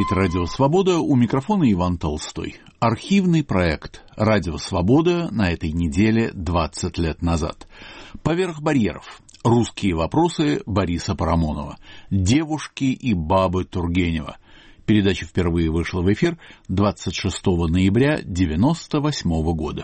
слушаете «Радио Свобода», у микрофона Иван Толстой. Архивный проект «Радио Свобода» на этой неделе 20 лет назад. «Поверх барьеров. Русские вопросы» Бориса Парамонова. «Девушки и бабы» Тургенева. Передача впервые вышла в эфир 26 ноября 1998 года.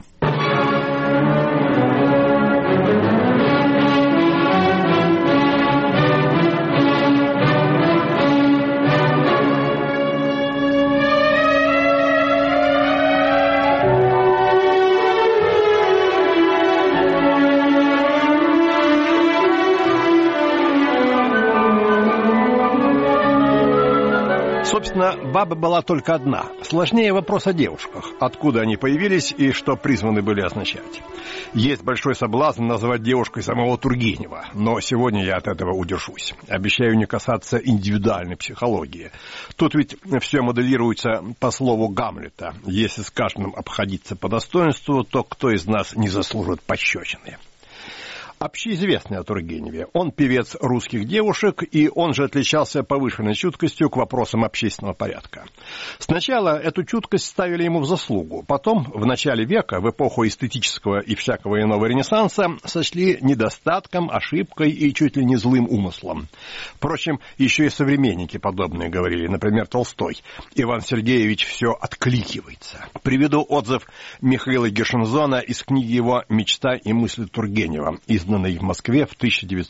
Собственно, баба была только одна. Сложнее вопрос о девушках. Откуда они появились и что призваны были означать. Есть большой соблазн назвать девушкой самого Тургенева, но сегодня я от этого удержусь. Обещаю не касаться индивидуальной психологии. Тут ведь все моделируется по слову Гамлета. Если с каждым обходиться по достоинству, то кто из нас не заслужит пощечины? Общеизвестный о Тургеневе. Он певец русских девушек, и он же отличался повышенной чуткостью к вопросам общественного порядка. Сначала эту чуткость ставили ему в заслугу, потом, в начале века, в эпоху эстетического и всякого иного ренессанса, сочли недостатком, ошибкой и чуть ли не злым умыслом. Впрочем, еще и современники подобные говорили, например, Толстой. Иван Сергеевич все откликивается. Приведу отзыв Михаила Гершензона из книги его «Мечта и мысли Тургенева», изданной в Москве в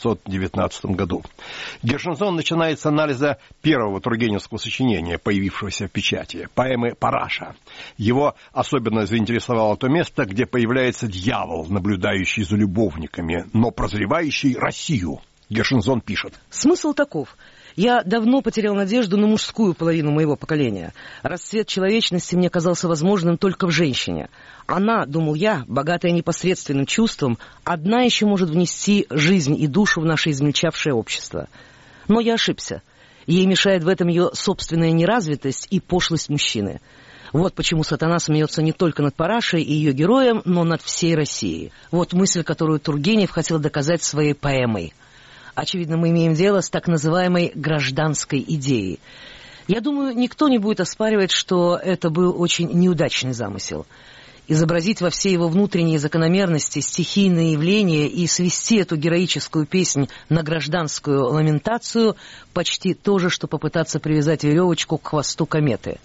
1919 году. Гершензон начинает с анализа первого тургеневского сочинения, появившегося в печати, поэмы «Параша». Его особенно заинтересовало то место, где появляется дьявол, наблюдающий за любовниками, но прозревающий Россию. Гершензон пишет. Смысл таков. Я давно потерял надежду на мужскую половину моего поколения. Расцвет человечности мне казался возможным только в женщине. Она, думал я, богатая непосредственным чувством, одна еще может внести жизнь и душу в наше измельчавшее общество. Но я ошибся. Ей мешает в этом ее собственная неразвитость и пошлость мужчины. Вот почему сатана смеется не только над Парашей и ее героем, но над всей Россией. Вот мысль, которую Тургенев хотел доказать своей поэмой. Очевидно, мы имеем дело с так называемой гражданской идеей. Я думаю, никто не будет оспаривать, что это был очень неудачный замысел. Изобразить во всей его внутренней закономерности стихийные явления и свести эту героическую песнь на гражданскую ламентацию почти то же, что попытаться привязать веревочку к хвосту кометы.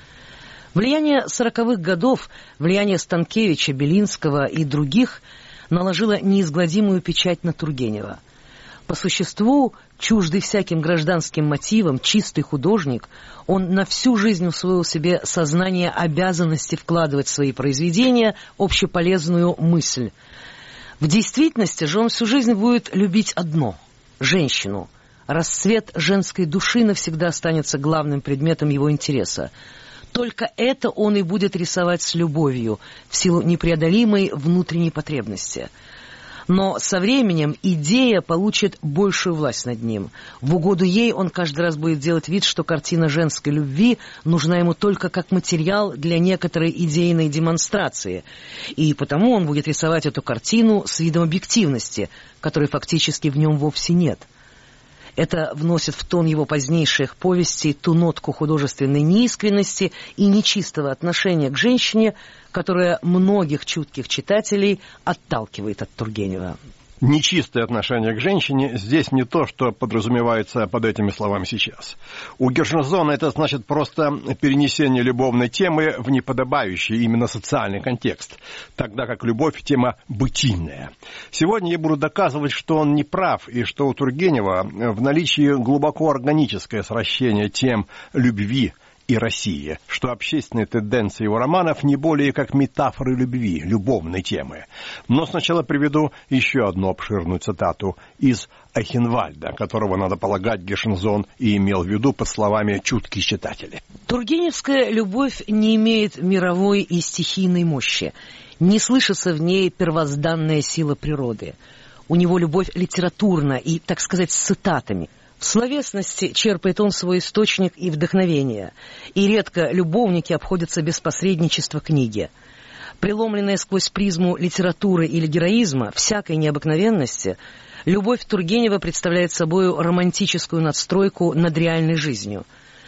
Влияние 40-х годов, влияние Станкевича, Белинского и других наложило неизгладимую печать на Тургенева. По существу, чуждый всяким гражданским мотивам, чистый художник, он на всю жизнь усвоил себе сознание обязанности вкладывать в свои произведения общеполезную мысль. В действительности же он всю жизнь будет любить одно – женщину. Расцвет женской души навсегда останется главным предметом его интереса. Только это он и будет рисовать с любовью, в силу непреодолимой внутренней потребности. Но со временем идея получит большую власть над ним. В угоду ей он каждый раз будет делать вид, что картина женской любви нужна ему только как материал для некоторой идейной демонстрации. И потому он будет рисовать эту картину с видом объективности, которой фактически в нем вовсе нет. Это вносит в тон его позднейших повестей ту нотку художественной неискренности и нечистого отношения к женщине, которая многих чутких читателей отталкивает от Тургенева. Нечистое отношение к женщине здесь не то, что подразумевается под этими словами сейчас. У Гершензона это значит просто перенесение любовной темы в неподобающий именно социальный контекст, тогда как любовь – тема бытийная. Сегодня я буду доказывать, что он не прав, и что у Тургенева в наличии глубоко органическое сращение тем любви и России, что общественные тенденции его романов не более как метафоры любви, любовной темы. Но сначала приведу еще одну обширную цитату из Айхенвальда, которого, надо полагать, Гершензон и имел в виду под словами «чуткие читатели». Тургеневская любовь не имеет мировой и стихийной мощи. Не слышится в ней первозданная сила природы. У него любовь литературна и, так сказать, с цитатами. В словесности черпает он свой источник и вдохновение, и редко любовники обходятся без посредничества книги. Преломленная сквозь призму литературы или героизма, всякой необыкновенности, любовь Тургенева представляет собой романтическую надстройку над реальной жизнью.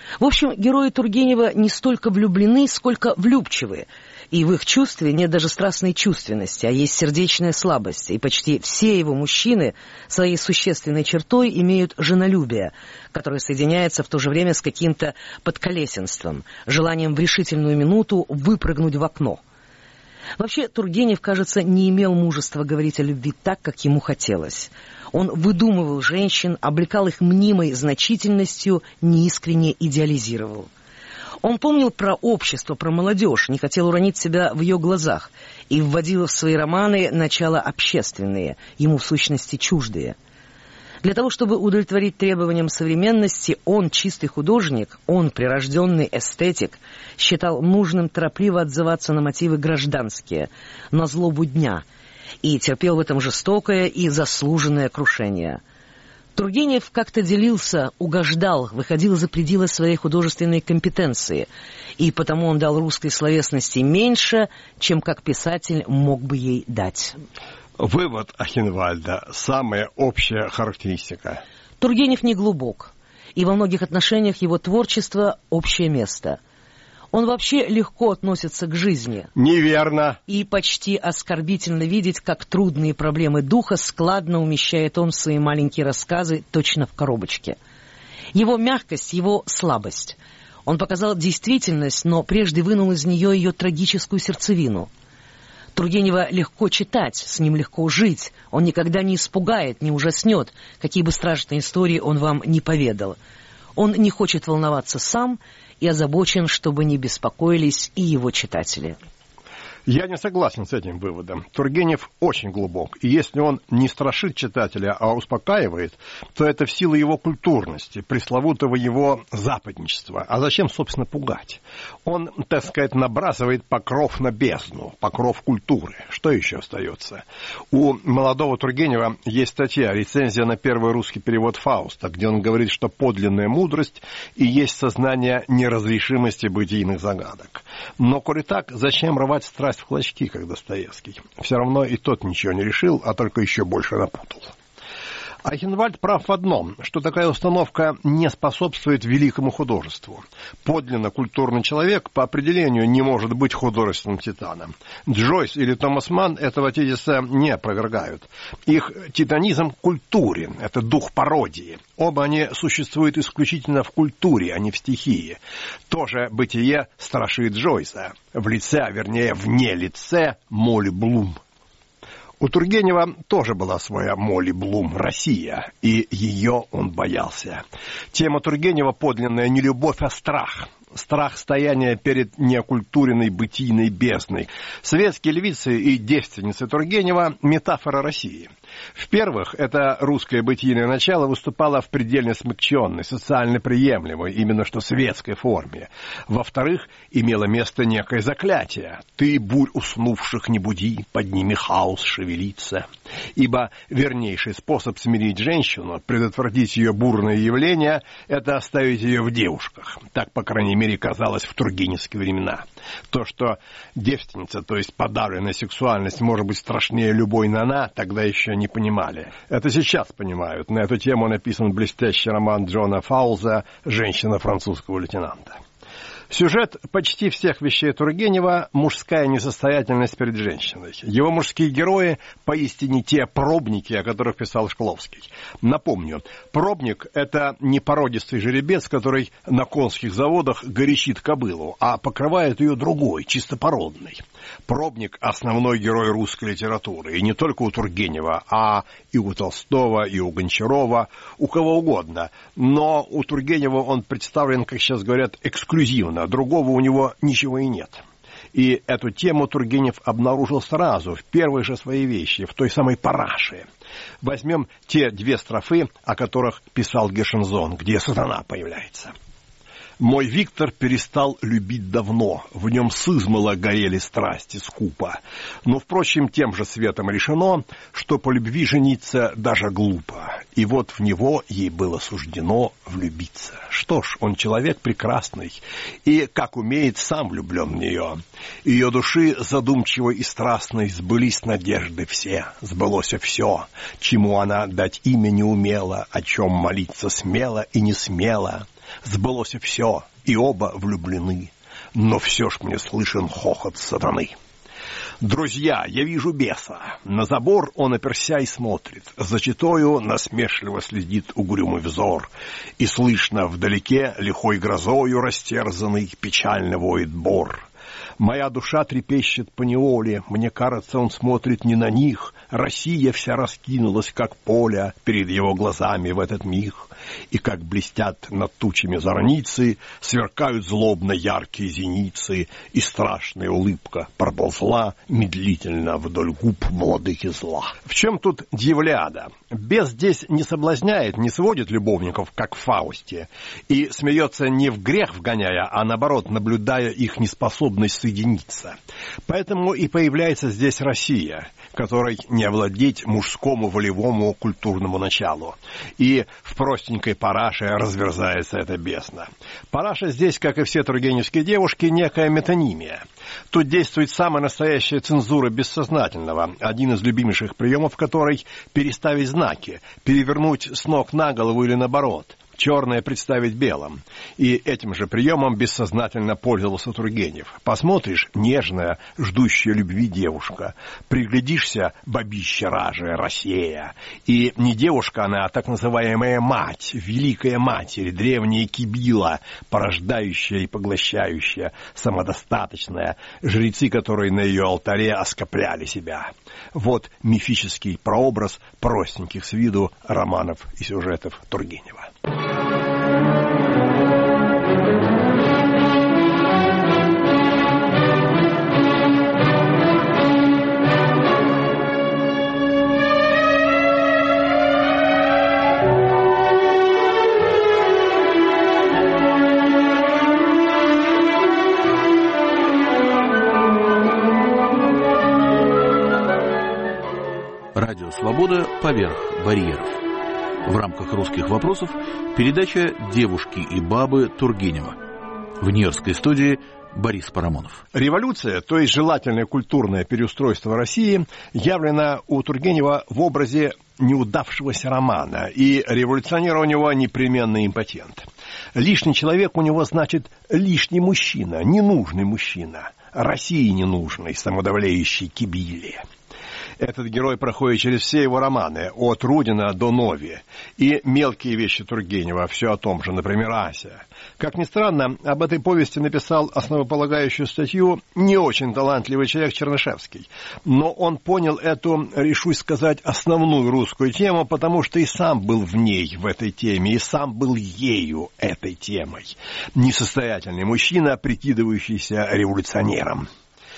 В общем, герои Тургенева не столько влюблены, сколько влюбчивы. И в их чувстве нет даже страстной чувственности, а есть сердечная слабость. И почти все его мужчины своей существенной чертой имеют женолюбие, которое соединяется в то же время с каким-то подколесенством, желанием в решительную минуту выпрыгнуть в окно. Вообще, Тургенев, кажется, не имел мужества говорить о любви так, как ему хотелось. Он выдумывал женщин, облекал их мнимой значительностью, неискренне идеализировал. Он помнил про общество, про молодежь, не хотел уронить себя в ее глазах и вводил в свои романы начала общественные, ему в сущности чуждые. Для того, чтобы удовлетворить требованиям современности, он, чистый художник, он, прирожденный эстетик, считал нужным торопливо отзываться на мотивы гражданские, на злобу дня, и терпел в этом жестокое и заслуженное крушение. Тургенев как-то делился, угождал, выходил за пределы своей художественной компетенции, и потому он дал русской словесности меньше, чем как писатель мог бы ей дать. Вывод Ахенвальда – самая общая характеристика. Тургенев не глубок, и во многих отношениях его творчество – общее место. Он вообще легко относится к жизни. Неверно. И почти оскорбительно видеть, как трудные проблемы духа складно умещает он в свои маленькие рассказы точно в коробочке. Его мягкость, его слабость. Он показал действительность, но прежде вынул из нее ее трагическую сердцевину. Тургенева легко читать, с ним легко жить. Он никогда не испугает, не ужаснет, какие бы страшные истории он вам не поведал. Он не хочет волноваться сам и озабочен, чтобы не беспокоились и его читатели. Я не согласен с этим выводом. Тургенев очень глубок, и если он не страшит читателя, а успокаивает, то это в силу его культурности, пресловутого его западничества. А зачем, собственно, пугать? Он, так сказать, набрасывает покров на бездну, покров культуры. Что еще остается? У молодого Тургенева есть статья, рецензия на первый русский перевод Фауста, где он говорит, что подлинная мудрость и есть сознание неразрешимости бытийных загадок. Но, коли так, зачем рвать страсть в клочки, как Достоевский? Все равно и тот ничего не решил, а только еще больше напутал. Ахенвальд прав в одном, что такая установка не способствует великому художеству. Подлинно культурный человек по определению не может быть художественным титаном. Джойс или Томас Манн этого тезиса не опровергают. Их титанизм культурен, это дух пародии. Оба они существуют исключительно в культуре, а не в стихии. Тоже бытие страшит Джойса. В лице, а вернее вне лице, Молли Блум. У Тургенева тоже была своя Молли Блум, Россия, и ее он боялся. Тема Тургенева подлинная не любовь, а страх. Страх стояния перед неокультуренной бытийной бездной. Светские львицы и девственницы Тургенева – метафора России. В-первых, это русское бытийное начало выступало в предельно смягченной, социально приемлемой, именно что светской форме. Во-вторых, имело место некое заклятие. «Ты, бурь уснувших, не буди, под ними хаос шевелится». Ибо вернейший способ смирить женщину, предотвратить ее бурное явление – это оставить ее в девушках. Так, по крайней мере, казалось в тургеневские времена. То, что девственница, то есть подавленная сексуальность, может быть страшнее любой нана, тогда еще не понимали. Это сейчас понимают. На эту тему написан блестящий роман Джона Фаулза «Женщина французского лейтенанта». Сюжет почти всех вещей Тургенева – мужская несостоятельность перед женщиной. Его мужские герои поистине те пробники, о которых писал Шкловский. Напомню, пробник – это не породистый жеребец, который на конских заводах горячит кобылу, а покрывает ее другой, чистопородный. Пробник – основной герой русской литературы. И не только у Тургенева, а и у Толстого, и у Гончарова, у кого угодно. Но у Тургенева он представлен, как сейчас говорят, эксклюзивно. Другого у него ничего и нет. И эту тему Тургенев обнаружил сразу, в первой же своей вещи, в той самой «Параше». Возьмем те две строфы, о которых писал Гершензон, где сатана появляется. «Мой Виктор перестал любить давно, в нем сызмало горели страсти скупо. Но, впрочем, тем же светом решено, что по любви жениться даже глупо. И вот в него ей было суждено влюбиться. Что ж, он человек прекрасный, и, как умеет, сам влюблен в нее. Ее души задумчивой и страстной сбылись надежды все, сбылось все, чему она дать имя не умела, о чем молиться смело и не смела. Сбылось все, и оба влюблены, но все ж мне слышен хохот сатаны. Друзья, я вижу беса. На забор он оперся и смотрит. За читою насмешливо следит угрюмый взор. И слышно вдалеке лихой грозою растерзанный печально воет бор. Моя душа трепещет по неволе. Мне кажется, он смотрит не на них. Россия вся раскинулась, как поле, перед его глазами в этот миг. И как блестят над тучами зорницы, сверкают злобно яркие зеницы, и страшная улыбка проползла медлительно вдоль губ владыки зла. В чем тут дьяволяда? Бес здесь не соблазняет, не сводит любовников, как в Фаусте, и смеется не в грех вгоняя, а наоборот, наблюдая их неспособность соединиться. Поэтому и появляется здесь Россия, которой не овладеть мужскому волевому культурному началу. И в простенькой параше разверзается эта бездна. Параша здесь, как и все тургеневские девушки, некая метонимия. Тут действует самая настоящая цензура бессознательного, один из любимейших приемов которой – переставить знаки, перевернуть с ног на голову или наоборот – черное представить белым. И этим же приемом бессознательно пользовался Тургенев. Посмотришь — нежная, ждущая любви девушка. Приглядишься — бабища ражая, Россия. И не девушка она, а так называемая мать, великая матерь, древняя кибила, порождающая и поглощающая, самодостаточная, жрецы, которые на ее алтаре оскопляли себя. Вот мифический прообраз простеньких с виду романов и сюжетов Тургенева. Радио «Свобода» поверх барьеров. В рамках «Русских вопросов» передача «Девушки и бабы» Тургенева. В нью-йоркской студии Борис Парамонов. Революция, то есть желательное культурное переустройство России, явлена у Тургенева в образе неудавшегося романа, и революционер у него непременно импотент. Лишний человек у него значит лишний мужчина, ненужный мужчина, России ненужной, самодавляющей кибили. Этот герой проходит через все его романы, от Рудина до Нови. И мелкие вещи Тургенева, все о том же, например, Ася. Как ни странно, об этой повести написал основополагающую статью не очень талантливый человек Чернышевский. Но он понял эту, решусь сказать, основную русскую тему, потому что и сам был в ней, в этой теме, и сам был ею, этой темой. Несостоятельный мужчина, прикидывающийся революционером.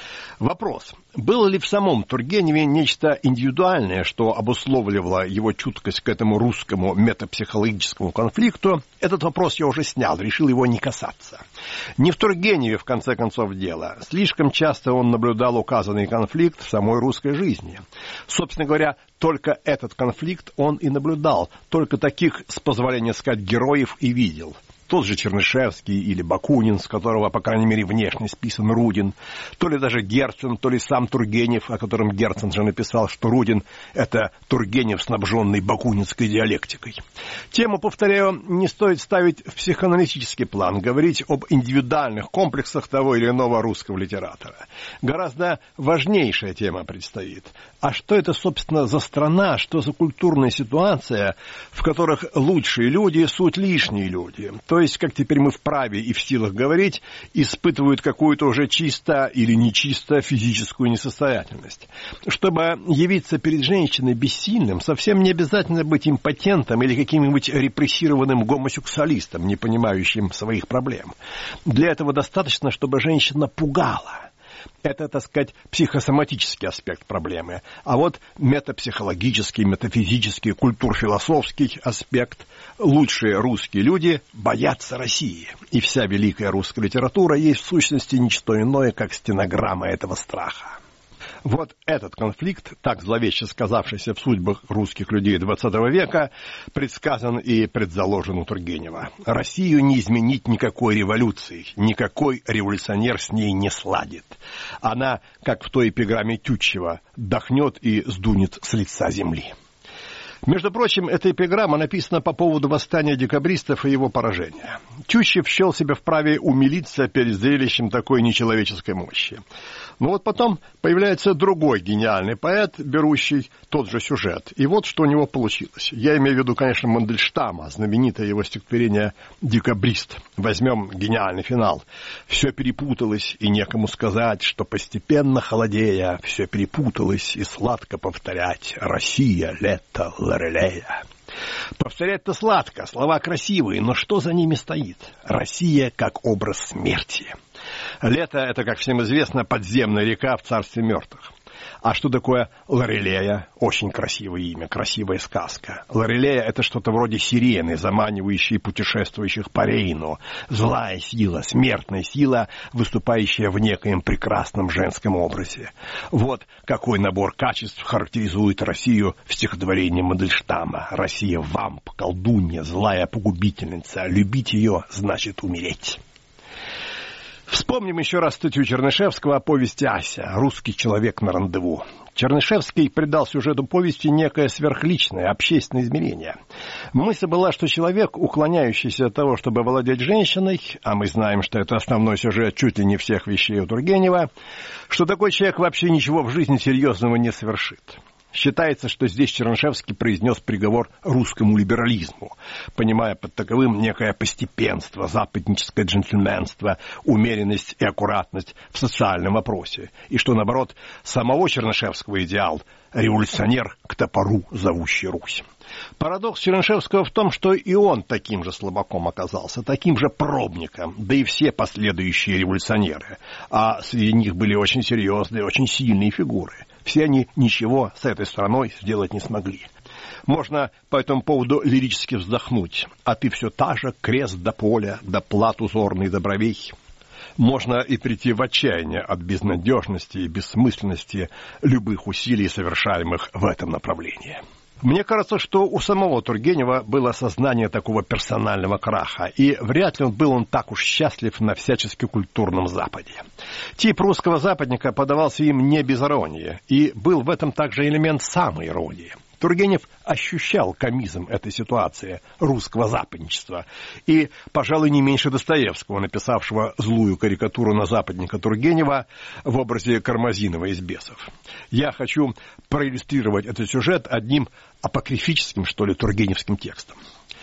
Вопрос. Было ли в самом Тургеневе нечто индивидуальное, что обусловливало его чуткость к этому русскому метапсихологическому конфликту? Этот вопрос я уже снял, решил его не касаться. Не в Тургеневе, в конце концов, дело. Слишком часто он наблюдал указанный конфликт в самой русской жизни. Собственно говоря, только этот конфликт он и наблюдал, только таких, с позволения сказать, героев и видел. Тот же Чернышевский или Бакунин, с которого, по крайней мере, внешне списан Рудин, то ли даже Герцен, то ли сам Тургенев, о котором Герцен же написал, что Рудин – это Тургенев, снабженный бакунинской диалектикой. Тему, повторяю, не стоит ставить в психоаналитический план, говорить об индивидуальных комплексах того или иного русского литератора. Гораздо важнейшая тема предстоит. А что это, собственно, за страна, что за культурная ситуация, в которых лучшие люди – суть лишние люди? То есть, как теперь мы вправе и в силах говорить, испытывают какую-то уже чисто или нечисто физическую несостоятельность. Чтобы явиться перед женщиной бессильным, совсем не обязательно быть импотентом или каким-нибудь репрессированным гомосексуалистом, не понимающим своих проблем. Для этого достаточно, чтобы женщина пугала. Это, так сказать, психосоматический аспект проблемы. А вот метапсихологический, метафизический, культурфилософский аспект. Лучшие русские люди боятся России. И вся великая русская литература есть в сущности ничто иное, как стенограмма этого страха. Вот этот конфликт, так зловеще сказавшийся в судьбах русских людей XX века, предсказан и предзаложен у Тургенева. Россию не изменить никакой революцией, никакой революционер с ней не сладит. Она, как в той эпиграмме Тютчева, дохнет и сдунет с лица земли. Между прочим, эта эпиграмма написана по поводу восстания декабристов и его поражения. Тютчев счел себя вправе умилиться перед зрелищем такой нечеловеческой мощи. Но вот потом появляется другой гениальный поэт, берущий тот же сюжет. И вот что у него получилось. Я имею в виду, конечно, Мандельштама, знаменитое его стихотворение «Декабрист». Возьмем гениальный финал. «Все перепуталось, и некому сказать, что постепенно холодея, все перепуталось, и сладко повторять: Россия, лето, Лорелея». Повторять-то сладко, слова красивые, но что за ними стоит? Россия как образ смерти. Лето — это, как всем известно, подземная река в царстве мертвых. А что такое Лорелея? Очень красивое имя, красивая сказка. Лорелея — это что-то вроде сирены, заманивающей путешествующих по Рейну. Злая сила, смертная сила, выступающая в некоем прекрасном женском образе. Вот какой набор качеств характеризует Россию в стихотворении Мандельштама. Россия — вамп, колдунья, злая погубительница. Любить ее значит умереть. Вспомним еще раз статью Чернышевского о повести «Ася. Русский человек на рандеву». Чернышевский придал сюжету повести некое сверхличное, общественное измерение. Мысль была, что человек, уклоняющийся от того, чтобы овладеть женщиной, а мы знаем, что это основной сюжет чуть ли не всех вещей у Тургенева, что такой человек вообще ничего в жизни серьезного не совершит. Считается, что здесь Чернышевский произнес приговор русскому либерализму, понимая под таковым некое постепенство, западническое джентльменство, умеренность и аккуратность в социальном вопросе, и что, наоборот, самого Чернышевского идеал – революционер к топору, зовущий Русь. Парадокс Чернышевского в том, что и он таким же слабаком оказался, таким же пробником, да и все последующие революционеры, а среди них были очень серьезные, очень сильные фигуры. Все они ничего с этой страной сделать не смогли. Можно по этому поводу лирически вздохнуть. А ты все та же, крест до поля, да плат узорный до бровей. Можно и прийти в отчаяние от безнадежности и бессмысленности любых усилий, совершаемых в этом направлении. Мне кажется, что у самого Тургенева было осознание такого персонального краха, и вряд ли был он так уж счастлив на всячески культурном Западе. Тип русского западника подавался им не без иронии, и был в этом также элемент самоиронии. Тургенев ощущал комизм этой ситуации, русского западничества, и, пожалуй, не меньше Достоевского, написавшего злую карикатуру на западника Тургенева в образе Кармазинова из «Бесов». Я хочу проиллюстрировать этот сюжет одним апокрифическим, что ли, тургеневским текстом.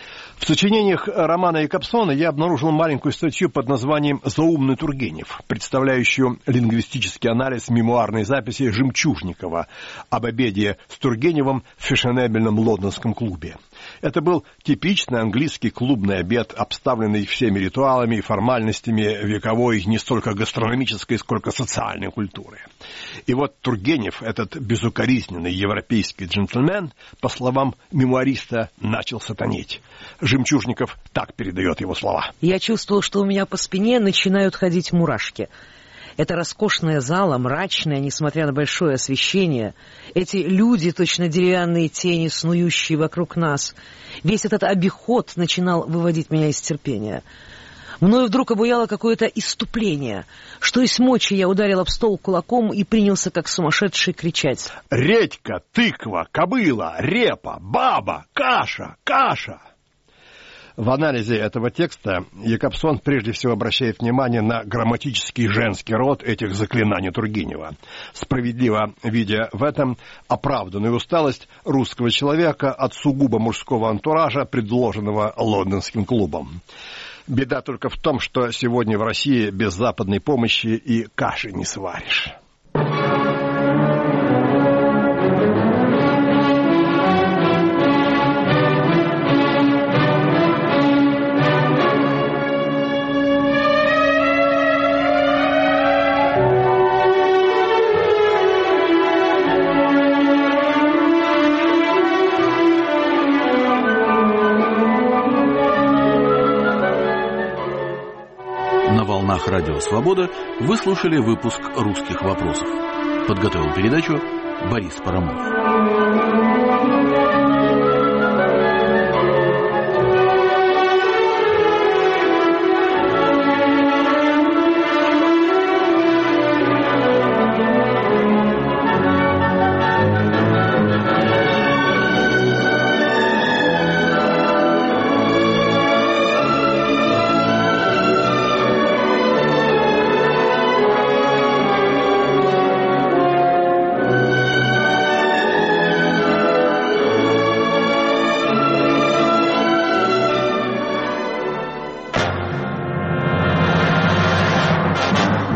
В сочинениях Романа Якобсона я обнаружил маленькую статью под названием «Заумный Тургенев», представляющую лингвистический анализ мемуарной записи Жемчужникова об обеде с Тургеневым в фешенебельном лондонском клубе. Это был типичный английский клубный обед, обставленный всеми ритуалами и формальностями вековой не столько гастрономической, сколько социальной культуры. И вот Тургенев, этот безукоризненный европейский джентльмен, по словам мемуариста, начал сатанеть. Жемчужников так передает его слова. Я чувствовал, что у меня по спине начинают ходить мурашки. Это роскошная зала, мрачная, несмотря на большое освещение. Эти люди, точно деревянные тени, снующие вокруг нас. Весь этот обиход начинал выводить меня из терпения. Мною вдруг обуяло какое-то исступление. Что из мочи, я ударил об стол кулаком и принялся, как сумасшедший, кричать. «Редька, тыква, кобыла, репа, баба, каша, каша!» В анализе этого текста Якобсон прежде всего обращает внимание на грамматический женский род этих заклинаний Тургенева, справедливо видя в этом оправданную усталость русского человека от сугубо мужского антуража, предложенного лондонским клубом. Беда только в том, что сегодня в России без западной помощи и каши не сваришь. Радио «Свобода» вы слушали выпуск «Русских вопросов». Подготовил передачу Борис Парамонов.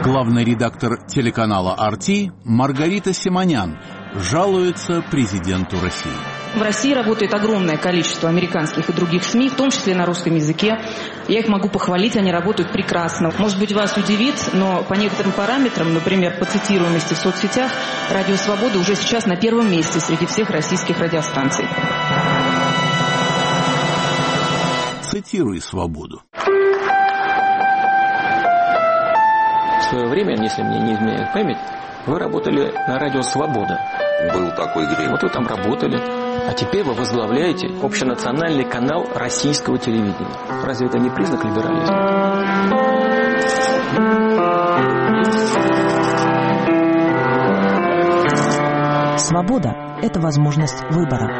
Главный редактор телеканала «RT» Маргарита Симонян жалуется президенту России. В России работает огромное количество американских и других СМИ, в том числе на русском языке. Я их могу похвалить, они работают прекрасно. Может быть, вас удивит, но по некоторым параметрам, например, по цитируемости в соцсетях, «Радио Свобода» уже сейчас на первом месте среди всех российских радиостанций. Цитируй «Свободу». В свое время, если мне не изменяет память, вы работали на радио «Свобода». Был такой грех. Вот вы там работали. А теперь вы возглавляете общенациональный канал российского телевидения. Разве это не признак либерализма? Свобода – это возможность выбора.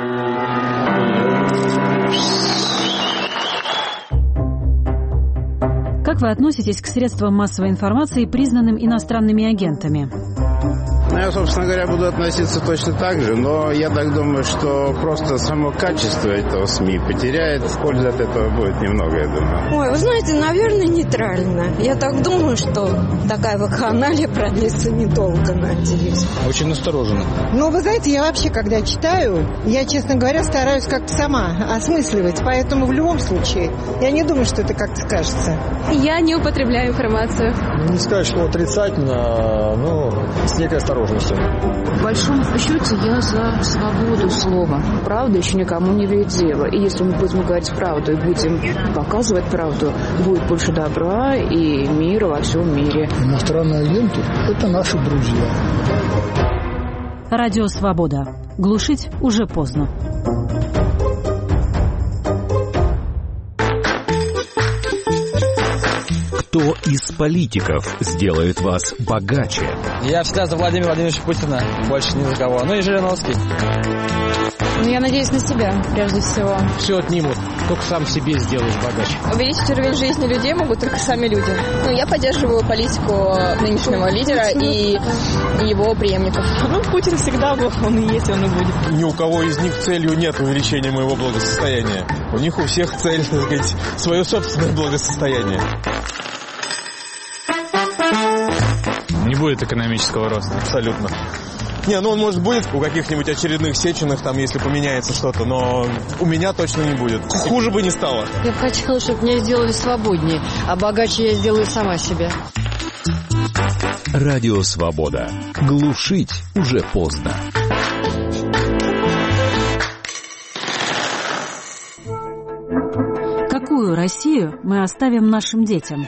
Как вы относитесь к средствам массовой информации, признанным иностранными агентами? Я, собственно говоря, буду относиться точно так же, но я так думаю, что просто само качество этого СМИ потеряет, пользы от этого будет немного, я думаю. Ой, вы знаете, наверное, нейтрально. Я так думаю, что такая вакханалия продлится недолго, надеюсь. Очень настороженно. Ну, вы знаете, я вообще, когда читаю, я, честно говоря, стараюсь как-то сама осмысливать, поэтому в любом случае я не думаю, что это как-то скажется. Я не употребляю информацию. Не сказать, что отрицательно, но с некой осторожностью. В большом счете я за свободу слова. Правда еще никому не вредила. И если мы будем говорить правду и будем показывать правду, будет больше добра и мира во всем мире. Иностранные агенты – это наши друзья. Радио «Свобода». Глушить уже поздно. Кто из политиков сделает вас богаче? Я всегда за Владимира Владимировича Путина, больше ни за кого. Ну и Жириновский. Ну, я надеюсь на себя, прежде всего. Все отнимут, только сам себе сделаешь богаче. Увеличить уровень жизни людей могут только сами люди. Ну, я поддерживаю политику нынешнего лидера и его преемников. Ну, Путин всегда был, он и есть, он и будет. Ни у кого из них целью нет увеличения моего благосостояния. У них у всех цель, так сказать, свое собственное благосостояние. Не будет экономического роста. Абсолютно. Не, ну он, может, будет у каких-нибудь очередных Сеченых, там, если поменяется что-то, но у меня точно не будет. Хуже бы не стало. Я бы хотела, чтобы меня сделали свободнее, а богаче я сделаю сама себя. Радио «Свобода». Глушить уже поздно. Какую Россию мы оставим нашим детям?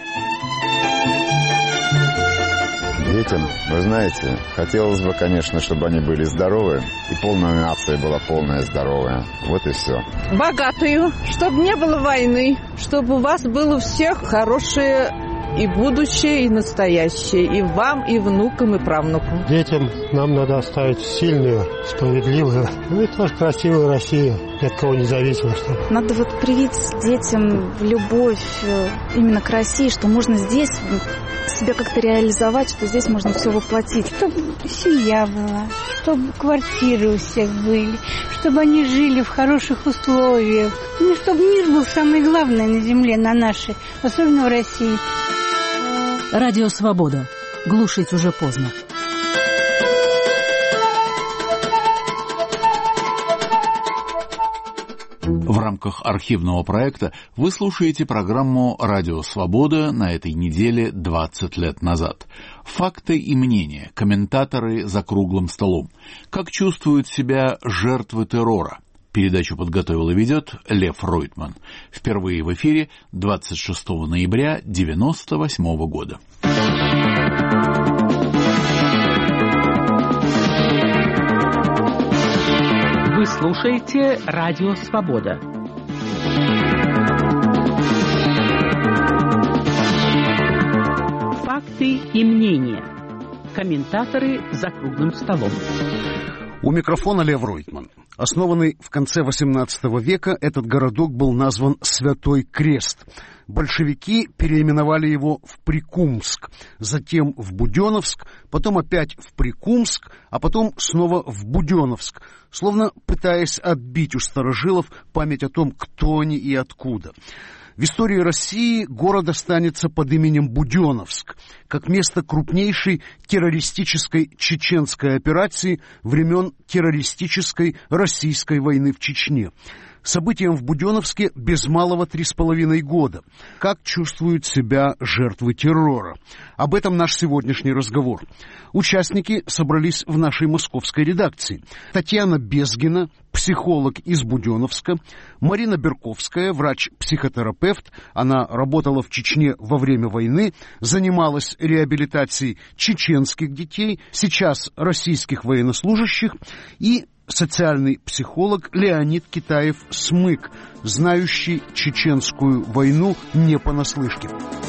Детям, вы знаете, хотелось бы, конечно, чтобы они были здоровы, и полная нация была полная здоровая. Вот и все. Богатую, чтобы не было войны, чтобы у вас было у всех хорошее и будущее, и настоящее, и вам, и внукам, и правнукам. Детям нам надо оставить сильную, справедливую, ну и тоже красивую Россию, ни от кого независимо. Надо вот привить детям любовь именно к России, что можно здесь себя как-то реализовать, что здесь можно все воплотить. Чтобы семья была, чтобы квартиры у всех были, чтобы они жили в хороших условиях. Ну, чтобы мир был самое главное на земле, на нашей, особенно в России. Радио «Свобода». Глушить уже поздно. В рамках архивного проекта вы слушаете программу «Радио Свобода» на этой неделе 20 лет назад. Факты и мнения, комментаторы за круглым столом. Как чувствуют себя жертвы террора? Передачу подготовил и ведет Лев Ройтман. Впервые в эфире 26 ноября 1998 года. Вы слушаете «Радио Свобода». Факты и мнения. Комментаторы за круглым столом. У микрофона Лев Ройтман. Основанный в конце XVIII века, этот городок был назван Святой Крест. Большевики переименовали его в Прикумск, затем в Буденновск, потом опять в Прикумск, а потом снова в Буденновск, словно пытаясь отбить у старожилов память о том, кто они и откуда. В истории России город останется под именем Буденновск, как место крупнейшей террористической чеченской операции времен террористической российской войны в Чечне. Событиям в Буденновске без малого 3,5 года. Как чувствуют себя жертвы террора? Об этом наш сегодняшний разговор. Участники собрались в нашей московской редакции. Татьяна Безгина, психолог из Буденновска, Марина Берковская, врач-психотерапевт. Она работала в Чечне во время войны, занималась реабилитацией чеченских детей, сейчас российских военнослужащих, и социальный психолог Леонид Китаев-Смык, знающий чеченскую войну не понаслышке.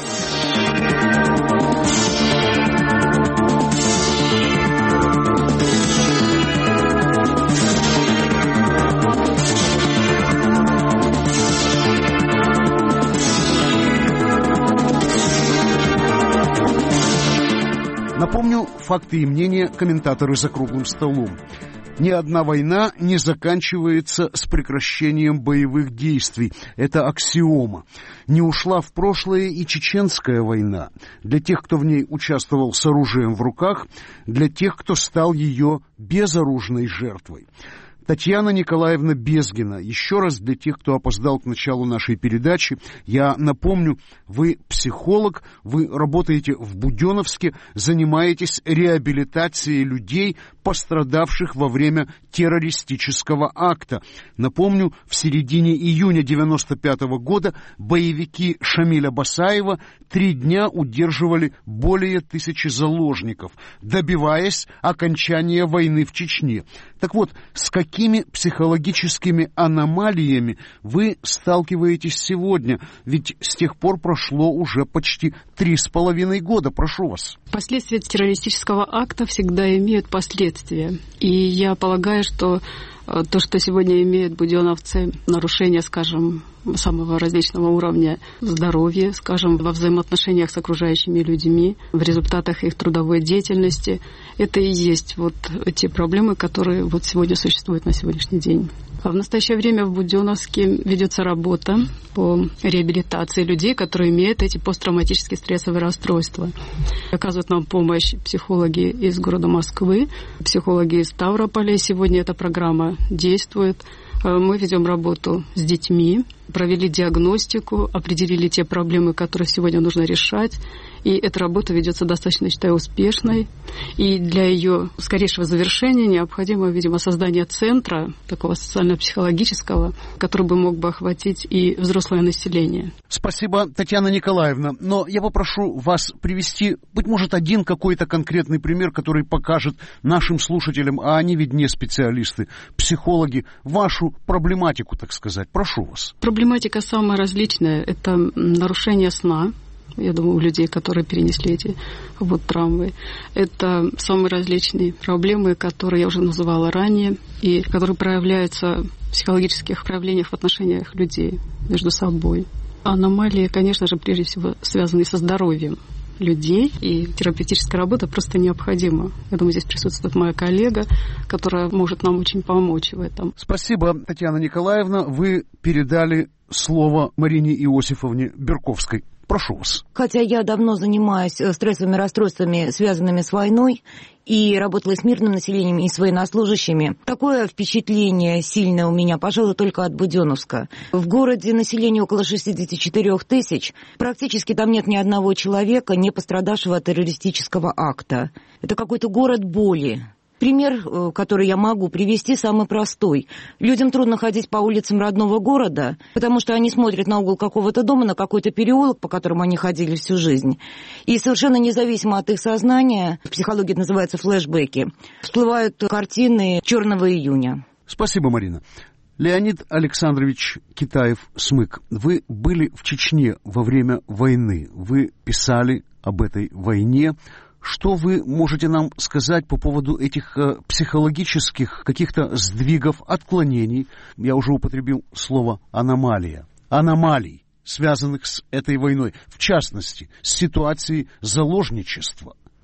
Напомню, факты и мнения комментаторы за круглым столом. Ни одна война не заканчивается с прекращением боевых действий. Это аксиома. Не ушла в прошлое и чеченская война. Для тех, кто в ней участвовал с оружием в руках, для тех, кто стал ее безоружной жертвой. Татьяна Николаевна Безгина. Еще раз для тех, кто опоздал к началу нашей передачи, я напомню, вы психолог, вы работаете в Буденновске, занимаетесь реабилитацией людей, пострадавших во время террористического акта. Напомню, в середине июня 1995 года боевики Шамиля Басаева 3 дня удерживали более 1000 заложников, добиваясь окончания войны в Чечне. Так вот, с какими психологическими аномалиями вы сталкиваетесь сегодня? Ведь с тех пор прошло уже почти 3,5 года. Прошу вас. Последствия террористического акта всегда имеют последствия. И я полагаю, что то, что сегодня имеют буденовцы, нарушения, скажем, самого различного уровня здоровья, скажем, во взаимоотношениях с окружающими людьми, в результатах их трудовой деятельности, это и есть вот те проблемы, которые вот сегодня существуют на сегодняшний день. А в настоящее время в Буденновске ведется работа по реабилитации людей, которые имеют эти посттравматические стрессовые расстройства. Оказывают нам помощь психологи из города Москвы, психологи из Ставрополя. Сегодня эта программа действует. Мы ведем работу с детьми, провели диагностику, определили те проблемы, которые сегодня нужно решать. И эта работа ведется достаточно, считаю, успешной. И для ее скорейшего завершения необходимо, видимо, создание центра, такого социально-психологического, который бы мог бы охватить и взрослое население. Спасибо, Татьяна Николаевна. Но я попрошу вас привести, быть может, один какой-то конкретный пример, который покажет нашим слушателям, а они ведь не специалисты, психологи, вашу проблематику, так сказать. Прошу вас. Проблематика самая различная. Это нарушение сна. Я думаю, у людей, которые перенесли эти вот травмы. Это самые различные проблемы, которые я уже называла ранее, и которые проявляются в психологических проявлениях в отношениях людей между собой. Аномалии, конечно же, прежде всего связаны со здоровьем людей, и терапевтическая работа просто необходима. Я думаю, здесь присутствует моя коллега, которая может нам очень помочь в этом. Спасибо, Татьяна Николаевна. Вы передали слово Марине Иосифовне Берковской. Прошу вас. Хотя я давно занимаюсь стрессовыми расстройствами, связанными с войной, и работала с мирным населением, и с военнослужащими. Такое впечатление сильное у меня, пожалуй, только от Буденновска. В городе население около 64 тысяч. Практически там нет ни одного человека, не пострадавшего от террористического акта. Это какой-то город боли. Пример, который я могу привести, самый простой. Людям трудно ходить по улицам родного города, потому что они смотрят на угол какого-то дома, на какой-то переулок, по которому они ходили всю жизнь. И совершенно независимо от их сознания, в психологии это называется флешбеки, всплывают картины «Черного июня». Спасибо, Марина. Леонид Александрович Китаев-Смык, вы были в Чечне во время войны, вы писали об этой войне. Что вы можете нам сказать по поводу этих психологических каких-то сдвигов, отклонений? Я уже употребил слово «аномалия». Аномалий, связанных с этой войной, в частности, с ситуацией заложничества.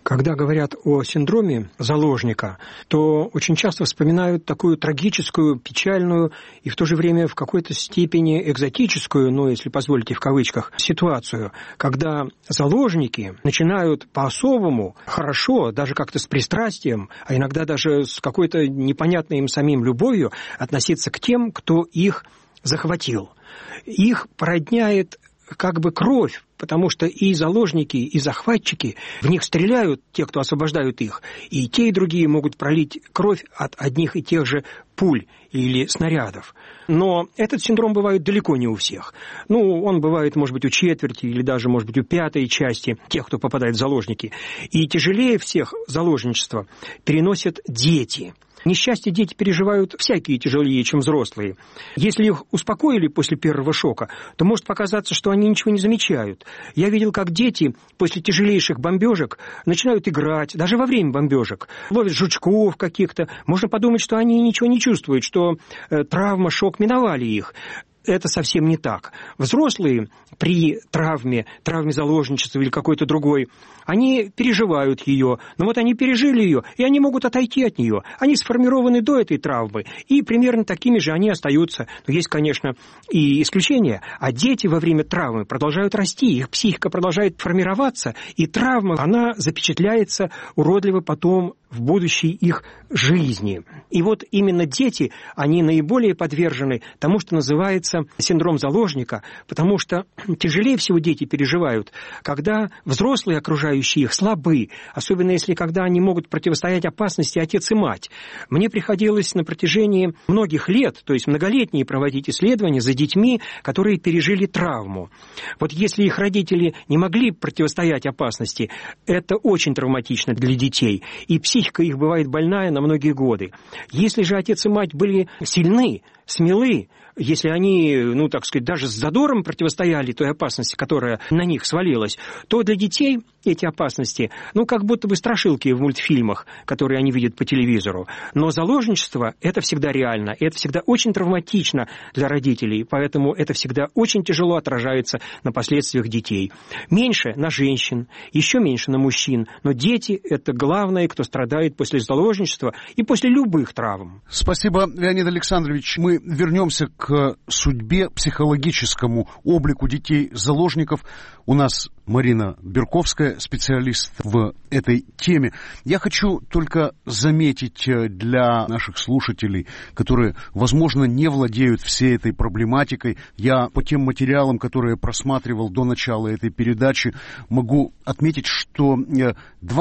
Когда говорят о синдроме заложника, то очень часто вспоминают такую трагическую, печальную и в то же время в какой-то степени экзотическую, ну, если позволите в кавычках, ситуацию, когда заложники начинают по-особому, хорошо, даже как-то с пристрастием, а иногда даже с какой-то непонятной им самим любовью относиться к тем, кто их захватил. Их породняет как бы кровь, потому что и заложники, и захватчики, в них стреляют те, кто освобождают их, и те, и другие могут пролить кровь от одних и тех же пуль или снарядов. Но этот синдром бывает далеко не у всех. Ну, он бывает, может быть, у четверти или даже, может быть, у пятой части тех, кто попадает в заложники. И тяжелее всех заложничество переносят дети. Несчастье дети переживают всякие тяжелее, чем взрослые. Если их успокоили после первого шока, то может показаться, что они ничего не замечают. Я видел, как дети после тяжелейших бомбежек начинают играть, даже во время бомбежек, ловят жучков каких-то. Можно подумать, что они ничего не чувствуют, что травма, шок миновали их. Это совсем не так. Взрослые при травме заложничества или какой-то другой, они переживают ее, но вот они пережили ее, и они могут отойти от нее. Они сформированы до этой травмы, и примерно такими же они остаются. Но есть, конечно, и исключения. А дети во время травмы продолжают расти, их психика продолжает формироваться, и травма, она запечатляется уродливо потом в будущей их жизни. И вот именно дети, они наиболее подвержены тому, что называется синдром заложника, потому что тяжелее всего дети переживают, когда взрослые, окружающие их, слабы, особенно если когда они могут противостоять опасности отец и мать. Мне приходилось на протяжении многих лет, то есть многолетние, проводить исследования за детьми, которые пережили травму. Вот если их родители не могли противостоять опасности, это очень травматично для детей, и психика их бывает больная на многие годы. Если же отец и мать были сильны, смелы, если они, ну, так сказать, даже с задором противостояли той опасности, которая на них свалилась, то для детей эти опасности, ну, как будто бы страшилки в мультфильмах, которые они видят по телевизору. Но заложничество – это всегда реально, это всегда очень травматично для родителей, поэтому это всегда очень тяжело отражается на последствиях детей. Меньше на женщин, еще меньше на мужчин, но дети – это главное, кто страдает после заложничества и после любых травм. Спасибо, Леонид Александрович. Мы вернемся к судьбе, психологическому облику детей-заложников. У нас Марина Берковская, специалист в этой теме. Я хочу только заметить для наших слушателей, которые, возможно, не владеют всей этой проблематикой, я по тем материалам, которые просматривал до начала этой передачи, могу отметить, что 27%,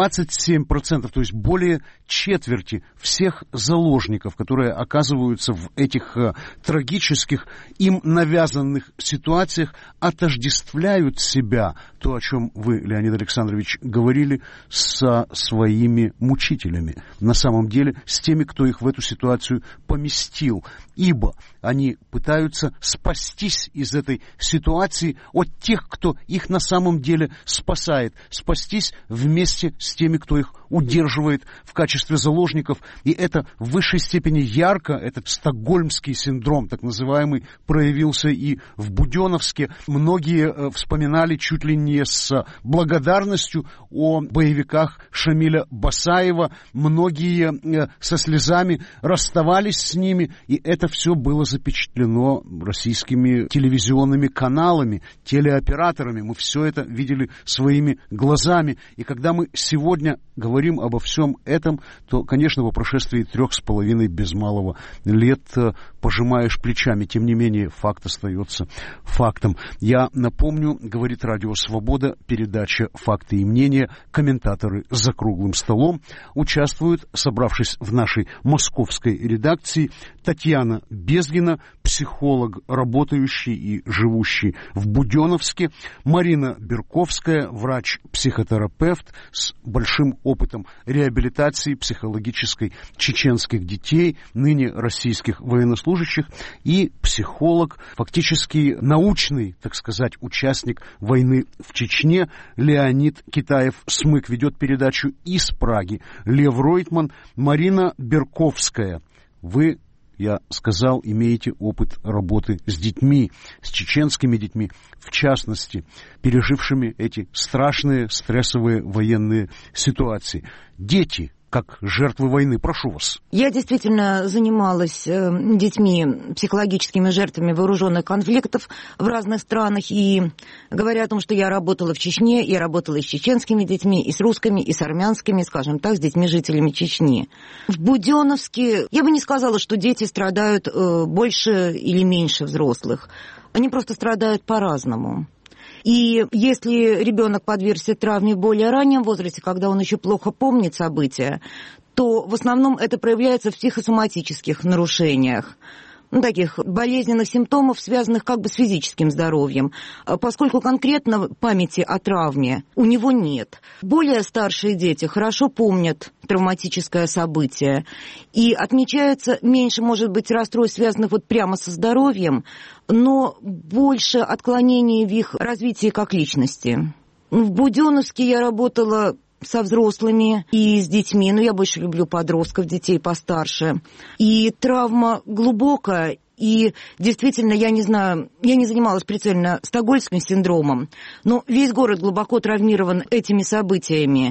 то есть более четверти всех заложников, которые оказываются в этих трагических, им навязанных ситуациях, отождествляют себя, то, о чем вы, Леонид Александрович, говорили, со своими мучителями. На самом деле, с теми, кто их в эту ситуацию поместил. Ибо они пытаются спастись из этой ситуации от тех, кто их на самом деле спасает. Спастись вместе с теми, кто их удерживает в качестве заложников. И это в высшей степени ярко, этот стокгольмский синдром, так называемый, проявился и в Буденновске. Многие вспоминали чуть ли не с благодарностью о боевиках Шамиля Басаева. Многие со слезами расставались с ними, и это все было запечатлено российскими телевизионными каналами, телеоператорами. Мы все это видели своими глазами. И когда мы сегодня говорим обо всем этом, то, конечно, по прошествии 3,5 без малого лет пожимаешь плечами. Тем не менее, факт остается фактом. Я напомню, говорит Радио Свобода, передача «Факты и мнения». Комментаторы за круглым столом участвуют, собравшись в нашей московской редакции, Татьяна Безгина, психолог, работающий и живущий в Буденновске, Марина Берковская, врач-психотерапевт с большим опытом реабилитации психологической чеченских детей, ныне российских военнослужащих, и психолог, фактически научный, так сказать, участник войны в Чечне, Леонид Китаев-Смык. Ведет передачу из Праги Лев Ройтман. Марина Берковская, вы я сказал, имеете опыт работы с детьми, с чеченскими детьми, в частности, пережившими эти страшные стрессовые военные ситуации. Дети, как жертвы войны. Прошу вас. Я действительно занималась детьми, психологическими жертвами вооруженных конфликтов в разных странах. И говоря о том, что я работала в Чечне, я работала и с чеченскими детьми, и с русскими, и с армянскими, скажем так, с детьми-жителями Чечни. В Буденновске я бы не сказала, что дети страдают больше или меньше взрослых. Они просто страдают по-разному. И если ребенок подвергся травме в более раннем возрасте, когда он еще плохо помнит события, то в основном это проявляется в психосоматических нарушениях, таких болезненных симптомов, связанных как бы с физическим здоровьем, поскольку конкретно памяти о травме у него нет. Более старшие дети хорошо помнят травматическое событие, и отмечается меньше, может быть, расстройств, связанных вот прямо со здоровьем, но больше отклонений в их развитии как личности. В Буденновске я работала со взрослыми и с детьми, но я больше люблю подростков, детей постарше. И травма глубокая, и действительно, я не знаю, я не занималась прицельно стокгольмским синдромом, но весь город глубоко травмирован этими событиями.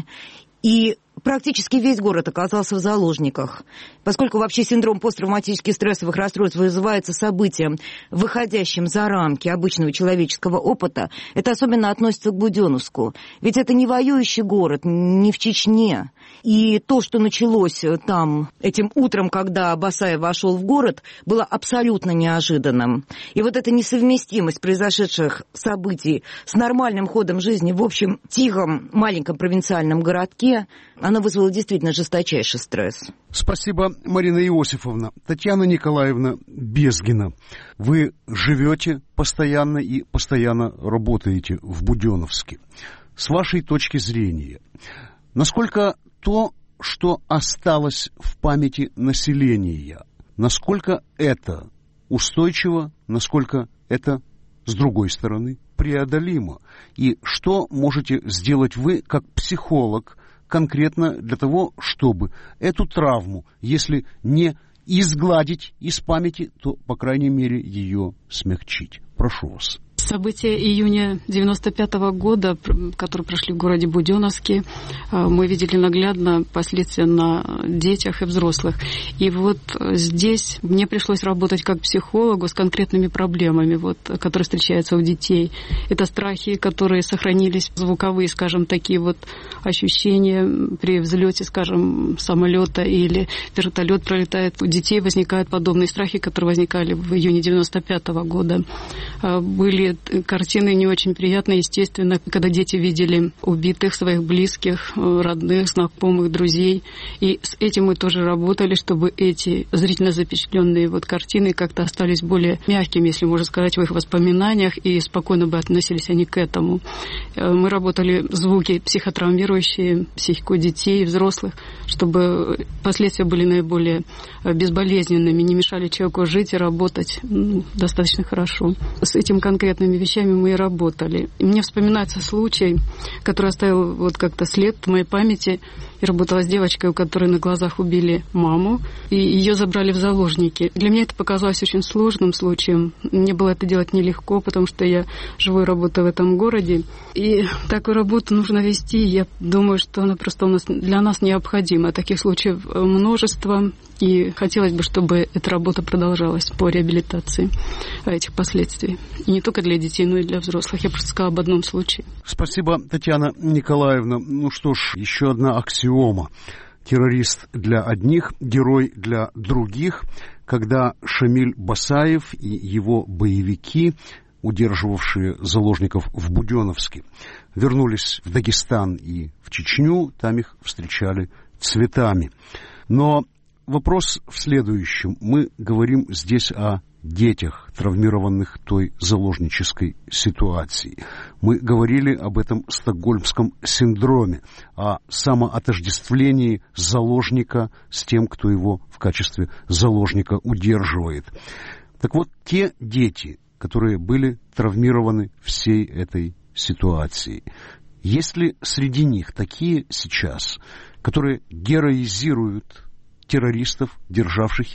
И практически весь город оказался в заложниках, поскольку вообще синдром посттравматических стрессовых расстройств вызывается событием, выходящим за рамки обычного человеческого опыта. Это особенно относится к Буденновску. Ведь это не воюющий город, не в Чечне. И то, что началось там этим утром, когда Басаев вошел в город, было абсолютно неожиданным. И вот эта несовместимость произошедших событий с нормальным ходом жизни в общем тихом маленьком провинциальном городке, она вызвала действительно жесточайший стресс. Спасибо, Марина Иосифовна. Татьяна Николаевна Безгина, вы живете постоянно и постоянно работаете в Буденновске. С вашей точки зрения, насколько то, что осталось в памяти населения, насколько это устойчиво, насколько это, с другой стороны, преодолимо? И что можете сделать вы, как психолог, конкретно для того, чтобы эту травму, если не изгладить из памяти, то, по крайней мере, ее смягчить? Прошу вас. События июня 95-го года, которые прошли в городе Буденновске, мы видели наглядно последствия на детях и взрослых. И вот здесь мне пришлось работать как психологу с конкретными проблемами, вот, которые встречаются у детей. Это страхи, которые сохранились, звуковые, скажем, такие вот ощущения при взлете, скажем, самолета или вертолет пролетает. У детей возникают подобные страхи, которые возникали в июне 95-го года. Были картины не очень приятные, естественно, когда дети видели убитых своих близких, родных, знакомых, друзей. И с этим мы тоже работали, чтобы эти зрительно запечатленные вот картины как-то остались более мягкими, если можно сказать, в их воспоминаниях, и спокойно бы относились они к этому. Мы работали звуки психотравмирующие, психику детей и взрослых, чтобы последствия были наиболее безболезненными, не мешали человеку жить и работать достаточно хорошо. С этими конкретными вещами мы и работали. И мне вспоминается случай, который оставил вот как-то след в моей памяти. Я работала с девочкой, у которой на глазах убили маму, и ее забрали в заложники. Для меня это показалось очень сложным случаем. Мне было это делать нелегко, потому что я живу и работаю в этом городе. И такую работу нужно вести. Я думаю, что она просто для нас необходима. Таких случаев множество. И хотелось бы, чтобы эта работа продолжалась по реабилитации этих последствий. И не только для детей, но и для взрослых. Я просто сказала об одном случае. Спасибо, Татьяна Николаевна. Ну что ж, еще одна аксиома. Террорист для одних, герой для других. Когда Шамиль Басаев и его боевики, удерживавшие заложников в Буденновске, вернулись в Дагестан и в Чечню, там их встречали цветами. Но вопрос в следующем. Мы говорим здесь о детях, травмированных той заложнической ситуацией. Мы говорили об этом стокгольмском синдроме, о самоотождествлении заложника с тем, кто его в качестве заложника удерживает. Так вот, те дети, которые были травмированы всей этой ситуацией, есть ли среди них такие сейчас, которые героизируют террористов, державших их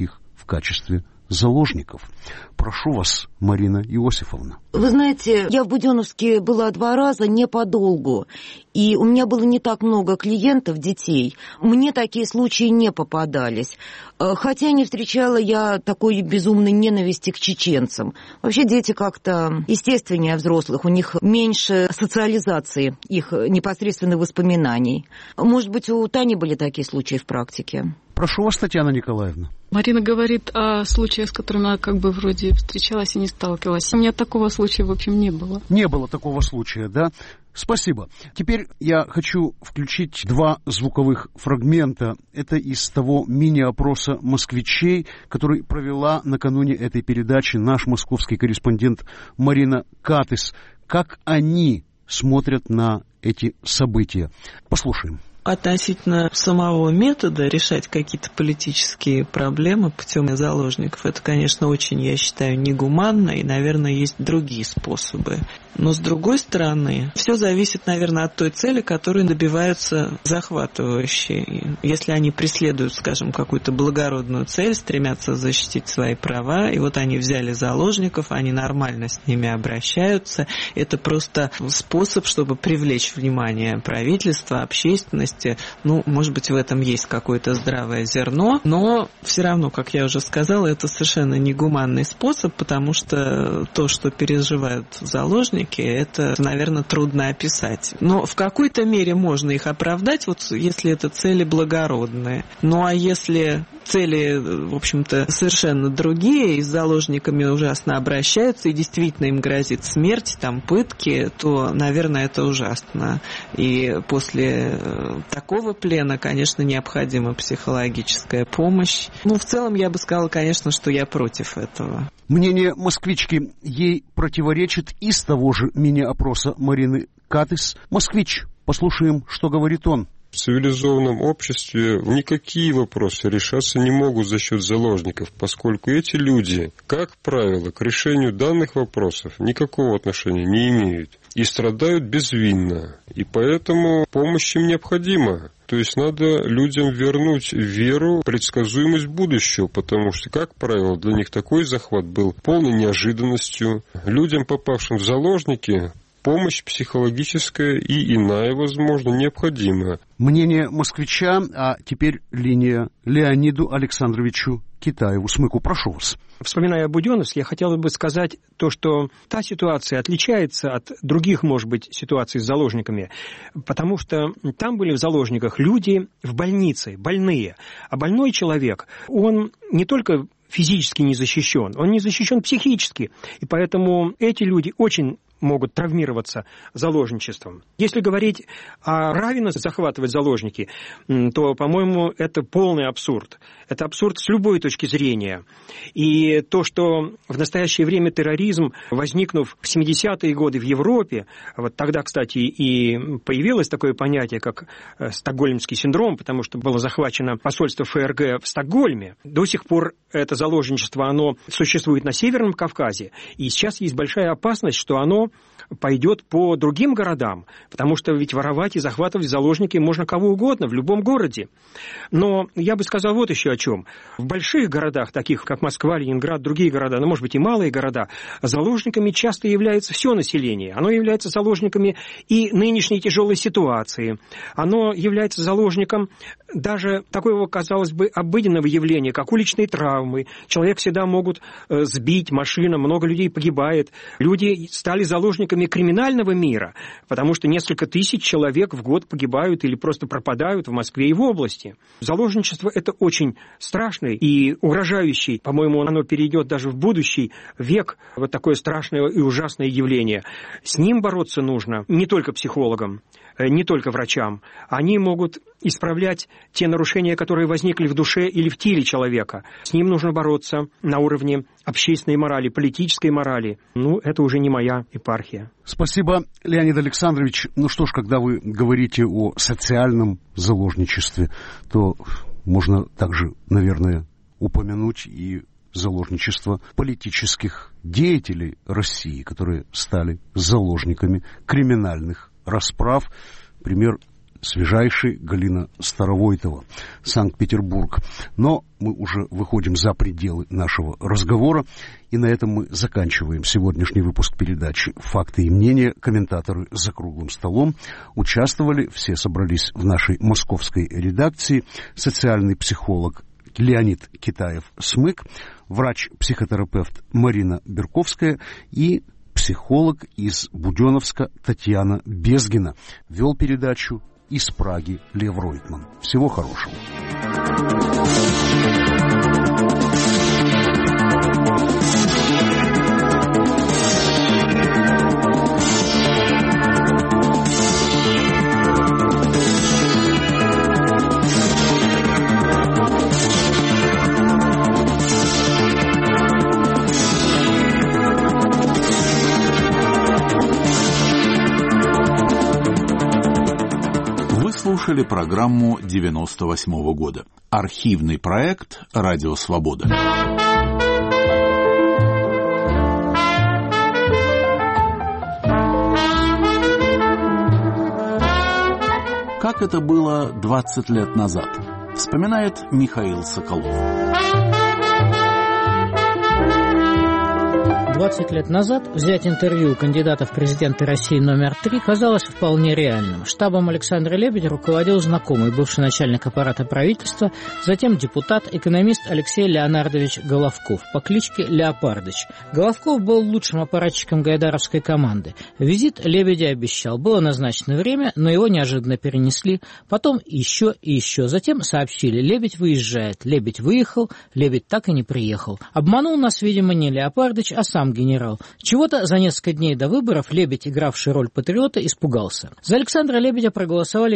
в качестве заложников. Прошу вас, Марина Иосифовна. Вы знаете, я в Буденновске была 2 раза, не подолгу. И у меня было не так много клиентов, детей. Мне такие случаи не попадались. Хотя не встречала я такой безумной ненависти к чеченцам. Вообще дети как-то естественнее взрослых. У них меньше социализации их непосредственных воспоминаний. Может быть, у Тани были такие случаи в практике? Прошу вас, Татьяна Николаевна. Марина говорит о случаях, с которыми она как бы вроде встречалась и не сталкивалась. У меня такого случая, в общем, не было. Не было такого случая, да? Спасибо. Теперь я хочу включить 2 звуковых фрагмента. Это из того мини-опроса москвичей, который провела накануне этой передачи наш московский корреспондент Марина Катыс. Как они смотрят на эти события? Послушаем. Относительно самого метода решать какие-то политические проблемы путем заложников, это, конечно, очень, я считаю, негуманно, и, наверное, есть другие способы. Но, с другой стороны, все зависит, наверное, от той цели, которую добиваются захватывающие. Если они преследуют, скажем, какую-то благородную цель, стремятся защитить свои права, и вот они взяли заложников, они нормально с ними обращаются, это просто способ, чтобы привлечь внимание правительства, общественности. Ну, может быть, в этом есть какое-то здравое зерно, но все равно, как я уже сказала, это совершенно негуманный способ, потому что то, что переживают заложники, это, наверное, трудно описать. Но в какой-то мере можно их оправдать, вот если это цели благородные. Ну, а если цели, в общем-то, совершенно другие, и с заложниками ужасно обращаются, и действительно им грозит смерть, там, пытки, то, наверное, это ужасно. И после такого плена, конечно, необходима психологическая помощь. Ну, в целом, я бы сказала, конечно, что я против этого. Мнение москвички ей противоречит из того же мини-опроса Марины Катыс. Москвич, послушаем, что говорит он. В цивилизованном обществе никакие вопросы решаться не могут за счет заложников, поскольку эти люди, как правило, к решению данных вопросов никакого отношения не имеют и страдают безвинно. И поэтому помощь им необходима. То есть надо людям вернуть веру, предсказуемость будущего, потому что, как правило, для них такой захват был полной неожиданностью. Людям, попавшим в заложники, помощь психологическая и иная, возможно, необходима. Мнение москвича, а теперь линия Леониду Александровичу Китаеву. Смыку, прошу вас. Вспоминая о Буденновске, я хотел бы сказать то, что та ситуация отличается от других, может быть, ситуаций с заложниками, потому что там были в заложниках люди в больнице, больные. А больной человек, он не только физически не защищен, он не защищен психически. И поэтому эти люди очень могут травмироваться заложничеством. Если говорить о равенности захватывать заложники, то, по-моему, это полный абсурд. Это абсурд с любой точки зрения. И то, что в настоящее время терроризм, возникнув в 70-е годы в Европе, вот тогда, кстати, и появилось такое понятие, как стокгольмский синдром, потому что было захвачено посольство ФРГ в Стокгольме. До сих пор это заложничество, оно существует на Северном Кавказе. И сейчас есть большая опасность, что оно пойдет по другим городам, потому что ведь воровать и захватывать в заложники можно кого угодно, в любом городе. Но я бы сказал вот еще о чем. В больших городах, таких как Москва, Ленинград, другие города, ну, может быть, и малые города, заложниками часто является все население. Оно является заложниками и нынешней тяжелой ситуации. Оно является заложником даже такого, казалось бы, обыденного явления, как уличные травмы. Человек всегда могут сбить, машина, много людей погибает. Люди стали заложниками криминального мира, потому что несколько тысяч человек в год погибают или просто пропадают в Москве и в области. Заложничество – это очень страшный и угрожающий, по-моему, оно перейдет даже в будущий век, вот такое страшное и ужасное явление. С ним бороться нужно не только психологам, не только врачам. Они могут исправлять те нарушения, которые возникли в душе или в теле человека. С ним нужно бороться на уровне общественной морали, политической морали. Ну, это уже не моя епархия. Спасибо, Леонид Александрович. Ну что ж, когда вы говорите о социальном заложничестве, то можно также, наверное, упомянуть и заложничество политических деятелей России, которые стали заложниками криминальных расправ. Пример свежайший Галина Старовойтова, Санкт-Петербург. Но мы уже выходим за пределы нашего разговора, и на этом мы заканчиваем сегодняшний выпуск передачи «Факты и мнения». Комментаторы за круглым столом участвовали, все собрались в нашей московской редакции: социальный психолог Леонид Китаев-Смык, врач-психотерапевт Марина Берковская и психолог из Буденновска Татьяна Безгина. Вел передачу из Праги Лев Ройтман. Всего хорошего. Слушали программу 98-го года. Архивный проект «Радио Свобода». Как это было 20 лет назад, вспоминает Михаил Соколов. 20 лет назад взять интервью у кандидата в президенты России номер 3 казалось вполне реальным. Штабом Александра Лебедя руководил знакомый, бывший начальник аппарата правительства, затем депутат, экономист Алексей Леонардович Головков по кличке Леопардыч. Головков был лучшим аппаратчиком гайдаровской команды. Визит Лебедя обещал. Было назначено время, но его неожиданно перенесли. Потом еще и еще. Затем сообщили: Лебедь выезжает. Лебедь выехал, Лебедь так и не приехал. Обманул нас, видимо, не Леопардыч, а сам генерал. Чего-то за несколько дней до выборов Лебедь, игравший роль патриота, испугался. За Александра Лебедя проголосовали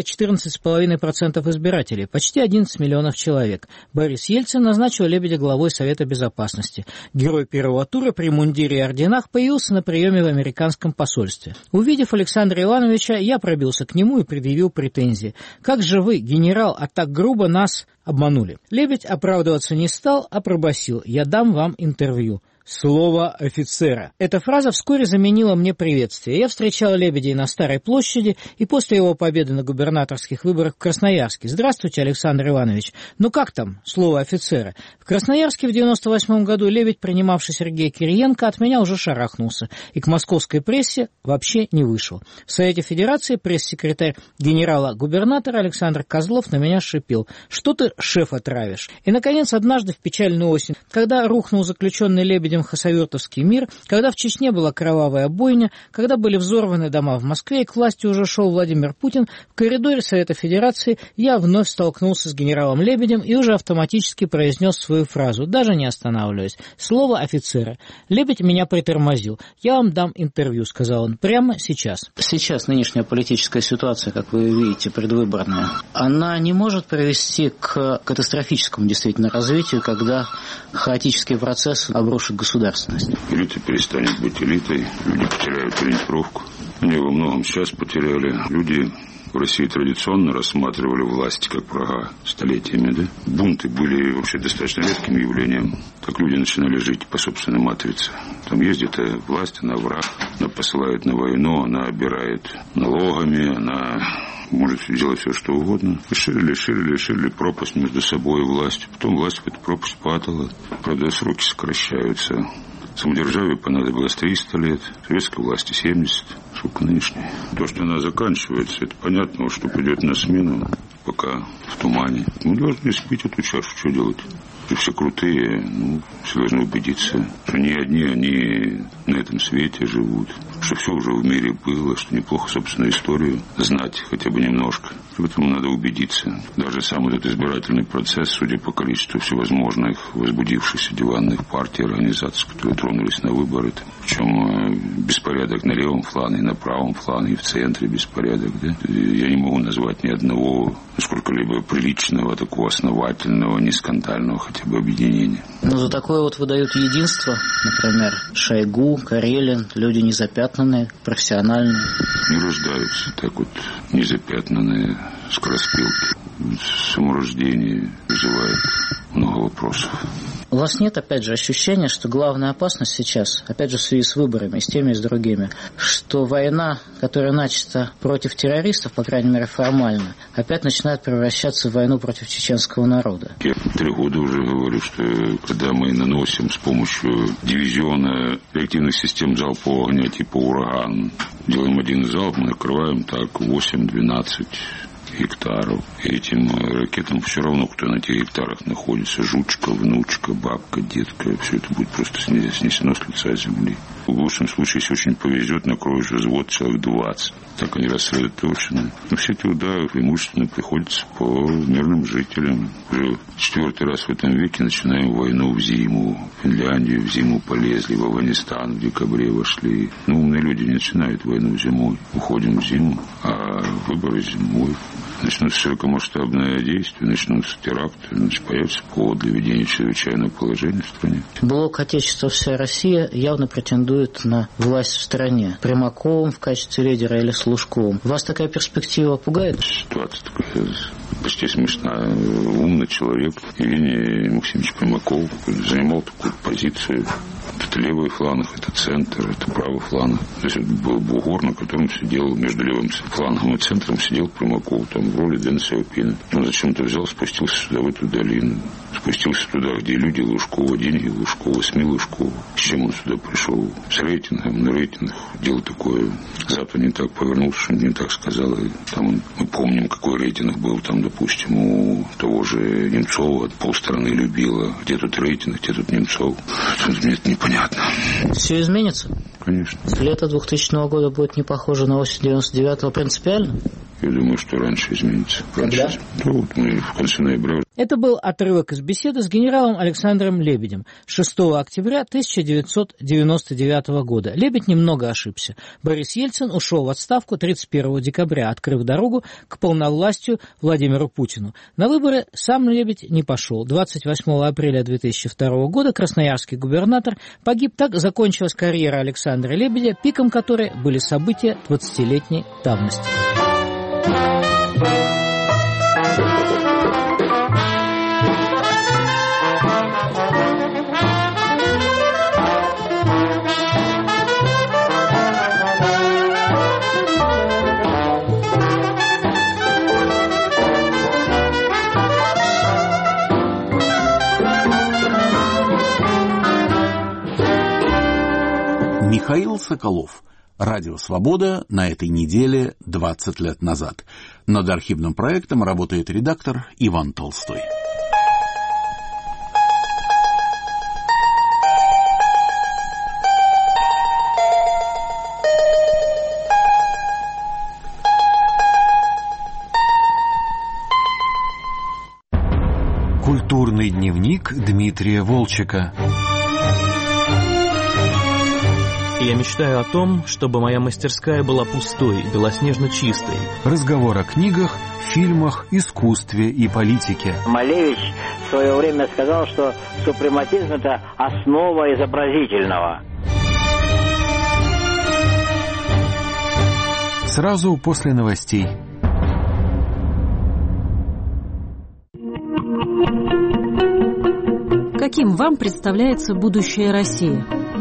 14,5% избирателей, почти 11 миллионов человек. Борис Ельцин назначил Лебедя главой Совета Безопасности. Герой первого тура при мундире и орденах появился на приеме в американском посольстве. Увидев Александра Ивановича, я пробился к нему и предъявил претензии. «Как же вы, генерал, а так грубо нас обманули?» Лебедь оправдываться не стал, а пробасил: «Я дам вам интервью». Слово офицера. Эта фраза вскоре заменила мне приветствие. Я встречал Лебедя на Старой площади и после его победы на губернаторских выборах в Красноярске. «Здравствуйте, Александр Иванович. Ну как там, слово офицера?» В Красноярске в 98 году Лебедь, принимавший Сергея Кириенко, от меня уже шарахнулся и к московской прессе вообще не вышел. В Совете Федерации пресс-секретарь генерала-губернатора Александр Козлов на меня шипел: «Что ты, шефа, травишь?» И, наконец, однажды в печальную осень, когда рухнул заключенный Лебедем хасавюртовский мир, когда в Чечне была кровавая бойня, когда были взорваны дома в Москве и к власти уже шел Владимир Путин, в коридоре Совета Федерации я вновь столкнулся с генералом Лебедем и уже автоматически произнес свою фразу, даже не останавливаясь: «Слово офицера». Лебедь меня притормозил. «Я вам дам интервью», — сказал он, — «прямо сейчас». Сейчас нынешняя политическая ситуация, как вы видите, предвыборная, она не может привести к катастрофическому действительно развитию, когда хаотический процесс обрушит государственность. Элита перестанет быть элитой, люди потеряют ориентировку. Они во многом сейчас потеряли. Люди в России традиционно рассматривали власть как врага столетиями, да? Бунты были вообще достаточно редким явлением. Так люди начинали жить по собственной матрице. Там ездит власть, она враг, она посылает на войну, она обирает налогами, она может делать все, что угодно. Ширили пропасть между собой и властью. Потом власть в эту пропасть падала. Правда, сроки сокращаются. Самодержавию понадобилось 300 лет, советской власти 70. Сколько нынешней? То, что она заканчивается, это понятно, что придет на смену, пока в тумане. Мы должны спить эту чашу, что делать? Все крутые, все должны убедиться, что не одни они на этом свете живут, что все уже в мире было, что неплохо собственную историю знать хотя бы немножко. В этом надо убедиться. Даже сам этот избирательный процесс, судя по количеству всевозможных возбудившихся диванных партий, организаций, которые тронулись на выборы, причем беспорядок на левом фланге, на правом фланге, и в центре беспорядок. Да? Я не могу назвать ни одного сколько-либо приличного, такого основательного, не скандального хотя бы объединения. Но за такое вот выдают единство, например, Шойгу, Карелин, люди незапятнанные, профессиональные. Не рождаются так вот незапятнанные скороспелки. Саморождение вызывает много вопросов. У вас нет, опять же, ощущения, что главная опасность сейчас, опять же, в связи с выборами, с теми и с другими, что война, которая начата против террористов, по крайней мере, формально, опять начинает превращаться в войну против чеченского народа? Я 3 года уже говорю, что когда мы наносим с помощью дивизиона реактивных систем залпового огня типа «Ураган», делаем один залп, мы накрываем так 8-12 гектаров. И этим ракетам все равно, кто на тех гектарах находится. Жучка, внучка, бабка, детка. Все это будет просто снесено с лица земли. В лучшем случае, если очень повезет, накроешь взвод человек 20. Так они рассредоточены. Но все эти удары преимущественно приходятся по мирным жителям. Уже 4-й раз в этом веке начинаем войну в зиму. В Финляндию в зиму полезли, в Афганистан в декабре вошли. Но умные люди не начинают войну зимой. Уходим в зиму, а выборы зимой. Начнутся широкомасштабное действие, начнутся теракты, значит, появится повод для введения чрезвычайного положения в стране. Блок «Отечество, вся Россия» явно претендует на власть в стране. Примаковым в качестве лидера или с Лужковым. Вас такая перспектива пугает? Ситуация такая почти смешная. Умный человек Евгений Максимович Примаков занимал такую позицию. Это левый фланг, это центр, это правый фланг. То есть это был бугор, на котором сидел, между левым флангом и центром сидел Примаков, там в роли Дэн Сяопина. Он зачем-то взял, спустился сюда, в эту долину. Спустился туда, где люди Лужкова, деньги Лужкова, СМИ Лужкова. С чем он сюда пришел? С рейтингом, на рейтинг. Дело такое. Запад не так повернулся, что не так сказал. И там мы помним, какой рейтинг был там, допустим, у того же Немцова. Полстраны любила. Где тут рейтинг, где тут Немцов? Мне это непонятно. Все изменится? Конечно. Лето 2000 года будет не похоже на осень 99-го принципиально? Я думаю, что раньше изменится. Когда? Ну, вот мы в конце ноября. Это был отрывок из беседы с генералом Александром Лебедем 6 октября 1999 года. Лебедь немного ошибся. Борис Ельцин ушел в отставку 31 декабря, открыв дорогу к полновластию Владимиру Путину. На выборы сам Лебедь не пошел. 28 апреля 2002 года красноярский губернатор погиб. Так закончилась карьера Александра Лебедя, пиком которой были события 20-летней давности. Михаил Соколов. Радио «Свобода» на этой неделе 20 лет назад. Над архивным проектом работает редактор Иван Толстой. Культурный дневник Дмитрия Волчека. Я мечтаю о том, чтобы моя мастерская была пустой, белоснежно чистой. Разговор о книгах, фильмах, искусстве и политике. Малевич в свое время сказал, что супрематизм – это основа изобразительного. Сразу после новостей. Каким вам представляется будущее России?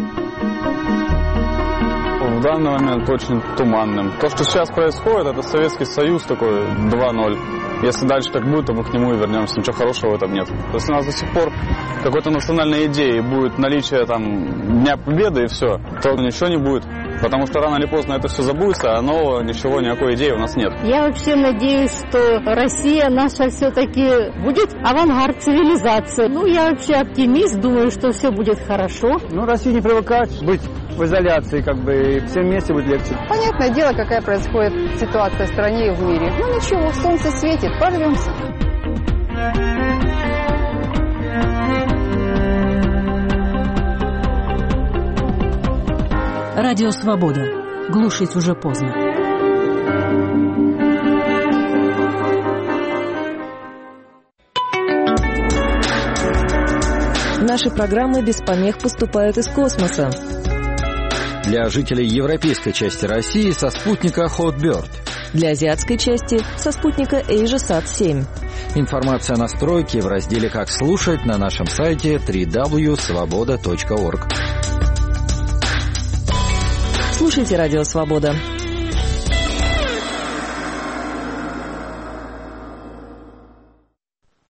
В данный момент очень туманным. То, что сейчас происходит, это Советский Союз такой 2.0. Если дальше так будет, то мы к нему и вернемся. Ничего хорошего в этом нет. Если у нас до сих пор какой-то национальной идеи будет наличие там Дня Победы и все, то ничего не будет. Потому что рано или поздно это все забудется, а нового ничего, никакой идеи у нас нет. Я вообще надеюсь, что Россия наша все-таки будет авангард цивилизации. Я вообще оптимист, думаю, что все будет хорошо. Россия не привыкает быть в изоляции, и всем вместе будет легче. Понятное дело, какая происходит ситуация в стране и в мире. Ничего, солнце светит, порвемся. Радио «Свобода». Глушить уже поздно. Наши программы без помех поступают из космоса. Для жителей европейской части России со спутника Hotbird. Для азиатской части со спутника AsiaSat-7. Информация о настройке в разделе «Как слушать» на нашем сайте www.svoboda.org. Слушайте «Радио Свобода».